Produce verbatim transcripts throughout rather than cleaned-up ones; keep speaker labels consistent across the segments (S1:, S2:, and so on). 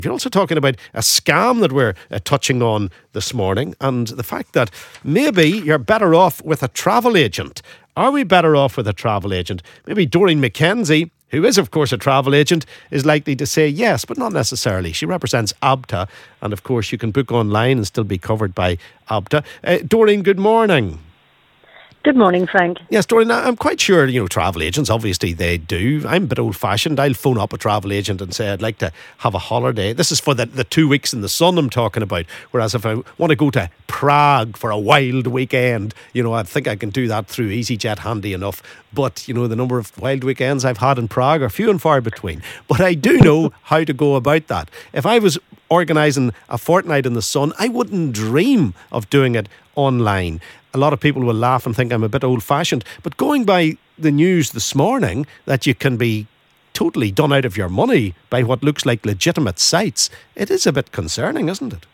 S1: You're also talking about a scam that we're uh, touching on this morning, and the fact that maybe you're better off with a travel agent. Are we better off with a travel agent? Maybe Doreen McKenzie, who is, of course, a travel agent, is likely to say yes, but not necessarily. She represents ABTA, and, of course, you can book online and still be covered by ABTA. Uh, Doreen, good morning.
S2: Good morning, Frank.
S1: Yes, Doreen, I'm quite sure, you know, travel agents, obviously they do. I'm a bit old-fashioned. I'll phone up a travel agent and say I'd like to have a holiday. This is for the, the two weeks in the sun I'm talking about. Whereas if I want to go to Prague for a wild weekend, you know, I think I can do that through EasyJet handy enough. But, you know, the number of wild weekends I've had in Prague are few and far between. But I do know how to go about that. If I was organising a fortnight in the sun, I wouldn't dream of doing it online. A lot of people will laugh and think I'm a bit old-fashioned, but going by the news this morning that you can be totally done out of your money by what looks like legitimate sites, it is a bit concerning, isn't it?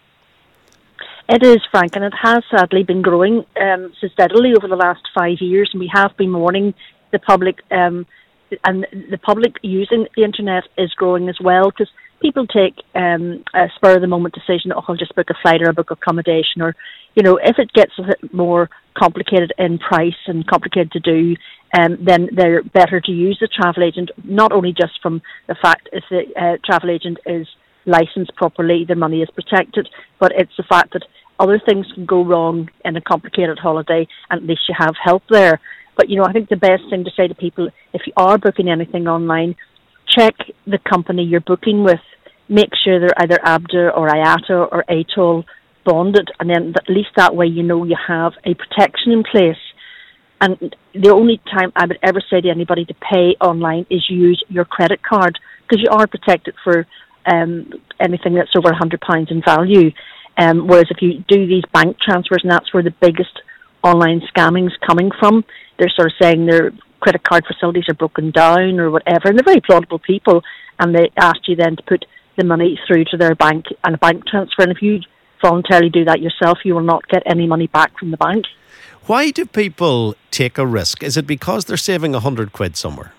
S2: It is, Frank, and it has sadly been growing um, so steadily over the last five years, and we have been warning the public, um, and the public using the internet is growing as well, because people take um, a spur-of-the-moment decision, oh, I'll just book a flight or a book accommodation, or, you know, if it gets a bit more complicated in price and complicated to do, um, then they're better to use the travel agent, not only just from the fact if the uh, travel agent is licensed properly, their money is protected, but it's the fact that other things can go wrong in a complicated holiday, and at least you have help there. But, you know, I think the best thing to say to people, if you are booking anything online, check the company you're booking with. Make sure they're either ABTA or I A T A or A T O L bonded, and then at least that way you know you have a protection in place. And the only time I would ever say to anybody to pay online is use your credit card, because you are protected for um, anything that's over one hundred pounds in value. Um, whereas if you do these bank transfers, and that's where the biggest online scamming's coming from, they're sort of saying their credit card facilities are broken down or whatever, and they're very plausible people, and they ask you then to put the money through to their bank and a bank transfer, and if you voluntarily do that yourself, you will not get any money back from the bank.
S1: Why do people take a risk? Is it because they're saving a hundred quid somewhere?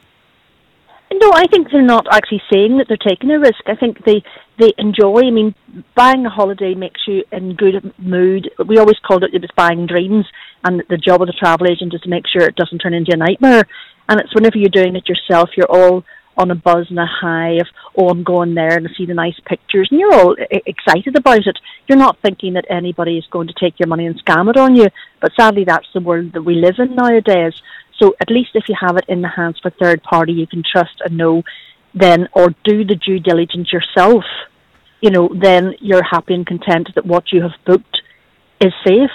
S2: No, I think they're not actually saying that they're taking a risk. I think they, they enjoy, I mean, buying a holiday makes you in good mood. We always called it, it was buying dreams, and the job of the travel agent is to make sure it doesn't turn into a nightmare. And it's whenever you're doing it yourself, you're all on a buzz and a high of, oh, I'm going there and I see the nice pictures, and you're all excited about it. You're not thinking that anybody is going to take your money and scam it on you, but sadly that's the world that we live in nowadays. So at least if you have it in the hands of a third party you can trust and know, then, or do the due diligence yourself, you know, then you're happy and content that what you have booked is safe.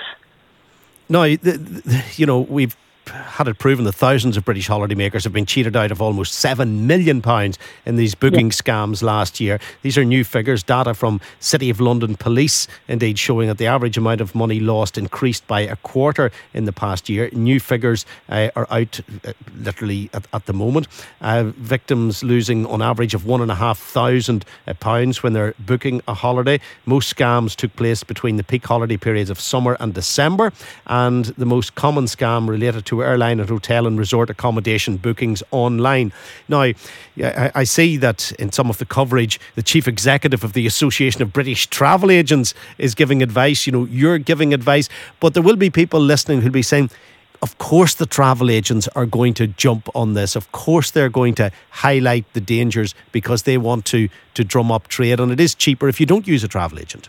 S1: No, the, the, you know, we've had it proven that thousands of British holidaymakers have been cheated out of almost seven million pounds in these booking yeah. scams last year. These are new figures, data from City of London Police, indeed showing that the average amount of money lost increased by a quarter in the past year. New figures uh, are out uh, literally at, at the moment. Uh, victims losing on average of one and a half thousand pounds when they're booking a holiday. Most scams took place between the peak holiday periods of summer and December, and the most common scam related to airline and hotel and resort accommodation bookings online. Now, I, I see that in some of the coverage, the chief executive of the Association of British Travel Agents is giving advice. You know, you're giving advice, but there will be people listening who'll be saying, of course the travel agents are going to jump on this. Of course they're going to highlight the dangers because they want to, to drum up trade, and it is cheaper if you don't use a travel agent.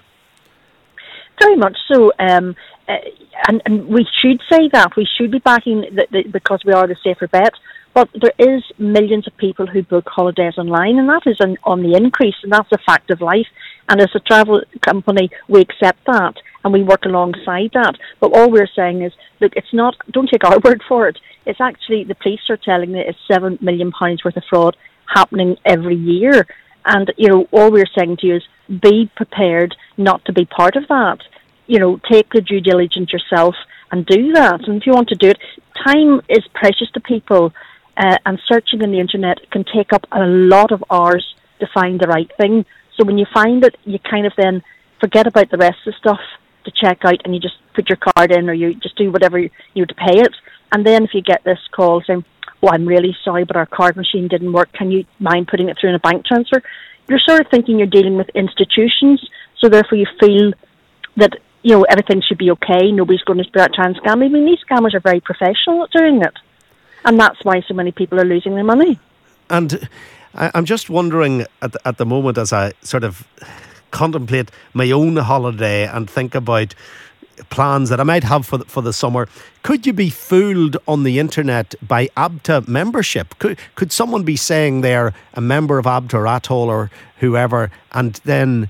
S2: Very much so. Um, uh, and, and we should say that. We should be backing the, the, because we are the safer bet. But there is millions of people who book holidays online, and that is an, on the increase, and that's a fact of life. And as a travel company, we accept that, and we work alongside that. But all we're saying is, look, it's not, don't take our word for it. It's actually, the police are telling me it's seven million pounds worth of fraud happening every year. And, you know, all we're saying to you is be prepared not to be part of that. You know, take the due diligence yourself and do that. And if you want to do it, time is precious to people, uh, and searching on the internet can take up a lot of hours to find the right thing. So when you find it, you kind of then forget about the rest of the stuff to check out, and you just put your card in, or you just do whatever you do to pay it. And then if you get this call saying, oh, I'm really sorry, but our card machine didn't work, can you mind putting it through in a bank transfer? you're sort of thinking you're dealing with institutions, so therefore you feel that, you know, everything should be okay, nobody's going to try and scam. I mean, these scammers are very professional at doing it, and that's why so many people are losing their money.
S1: And I, I'm just wondering at the, at the moment, as I sort of contemplate my own holiday and think about plans that I might have for the, for the summer, could you be fooled on the internet by ABTA membership? Could could someone be saying they're a member of ABTA or Atoll or whoever, and then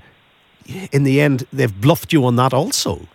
S1: in the end they've bluffed you on that also?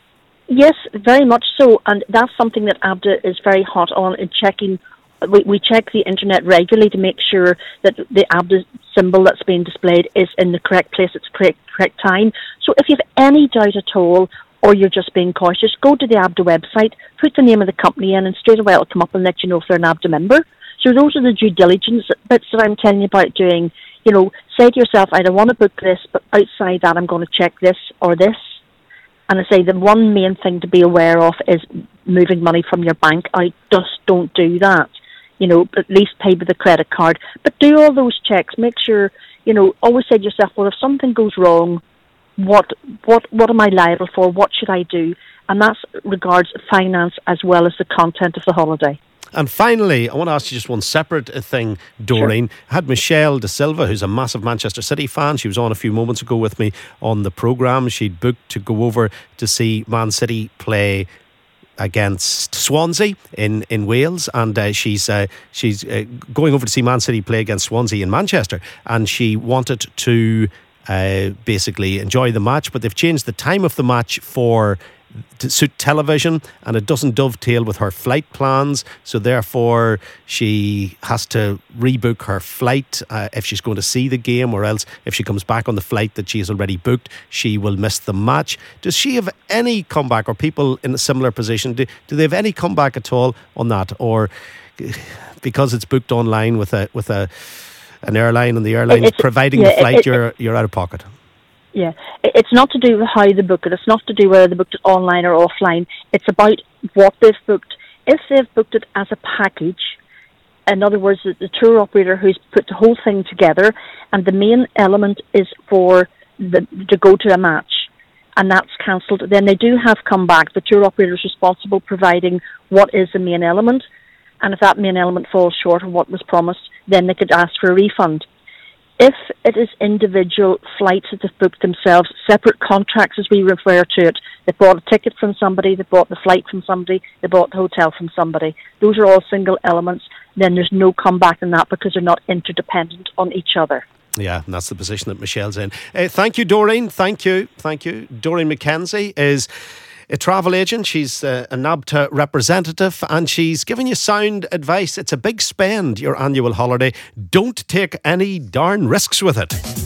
S2: Yes, very much so, and that's something that ABTA is very hot on in checking. We, we check the internet regularly to make sure that the ABTA symbol that's being displayed is in the correct place at the correct, correct time. So if you have any doubt at all, or you're just being cautious, go to the ABTA website, put the name of the company in, and straight away it'll come up and let you know if they're an ABTA member. So those are the due diligence bits that I'm telling you about doing. You know, say to yourself, I don't want to book this, but outside that I'm going to check this or this. And I say the one main thing to be aware of is moving money from your bank out. Just don't do that. You know, at least pay with a credit card. But do all those checks. Make sure, you know, always say to yourself, well, if something goes wrong, what what what am I liable for? What should I do? And that regards finance as well as the content of the holiday.
S1: And finally, I want to ask you just one separate thing, Doreen. Sure. I had Michelle De Silva, who's a massive Manchester City fan. She was on a few moments ago with me on the programme. She'd booked to go over to see Man City play against Swansea in, in Wales, and uh, she's uh, she's uh, going over to see Man City play against Swansea in Manchester, and she wanted to uh, basically enjoy the match, but they've changed the time of the match for to suit television, and it doesn't dovetail with her flight plans, so therefore she has to rebook her flight uh, if she's going to see the game, or else if she comes back on the flight that she has already booked, she will miss the match. Does she have any comeback, or people in a similar position, do, do they have any comeback at all on that, or because it's booked online with a with a an airline and the airline is providing yeah, the flight, it, it, you're you're out of pocket?
S2: Yeah, it's not to do with how they book it. It's not to do whether they booked it online or offline. It's about what they've booked. If they've booked it as a package, in other words, the tour operator who's put the whole thing together, and the main element is for the to go to a match, and that's cancelled, then they do have come back. The tour operator is responsible providing what is the main element, and if that main element falls short of what was promised, then they could ask for a refund. If it is individual flights that they've booked themselves, separate contracts as we refer to it, they bought a ticket from somebody, they bought the flight from somebody, they bought the hotel from somebody. Those are all single elements. Then there's no comeback in that because they're not interdependent on each other.
S1: Yeah, and that's the position that Michelle's in. Uh, thank you, Doreen. Thank you. Thank you. Doreen McKenzie is a travel agent. She's uh, an ABTA representative, and she's giving you sound advice. It's a big spend, your annual holiday. Don't take any darn risks with it.